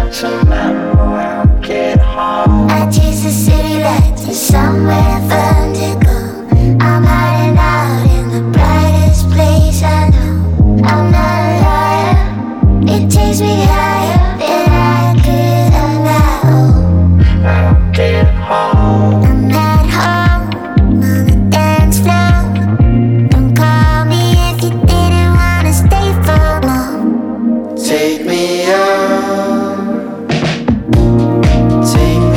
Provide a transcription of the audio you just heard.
Tomorrow I'll get home. I chase the city lights to somewhere fun to go. I'm hiding out in the brightest place I know. I'm not a liar. It takes me higher than I could imagine. I'll get home. I'm at home on the dance floor. Don't call me if you didn't wanna stay for more. Take me out. Take